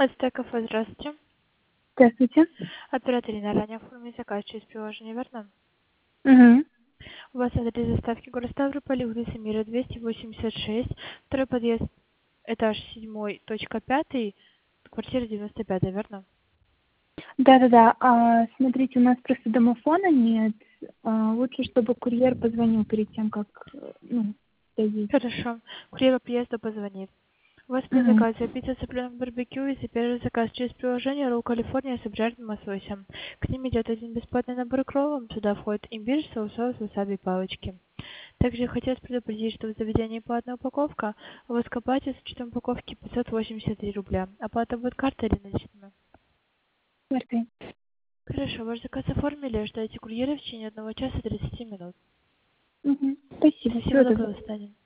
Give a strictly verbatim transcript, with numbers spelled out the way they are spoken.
Это кафе, здравствуйте. Здравствуйте. Оператор Инна, ранее оформили заказ через приложение, верно? Угу. У вас адрес доставки город Ставрополь, улица Мира, двести восемьдесят шесть, второй подъезд, этаж седьмой, точка пятый, квартира девяносто пять, верно? Да-да-да. А, смотрите, у нас просто домофона нет. А, лучше, чтобы курьер позвонил перед тем, как, э, ну, доедет. Хорошо. Курьер по приезду позвонит. У вас при Угу. заказе пицца цыпленок барбекю и за первый заказ через приложение ролл Калифорния с обжаренным лососем. К ним идет один бесплатный набор к роллам. Туда входит имбирь, соус, васаби и палочки. Также хотелось предупредить, что в заведении платная упаковка, а вот к оплате с учетом упаковки пятьсот восемьдесят три рубля. Оплата будет картой или наличными? Окей. Хорошо, ваш заказ оформили, ждайте курьера в течение одного часа тридцати минут. Угу. Спасибо. Всего Всего доброго. доброго, до свидания.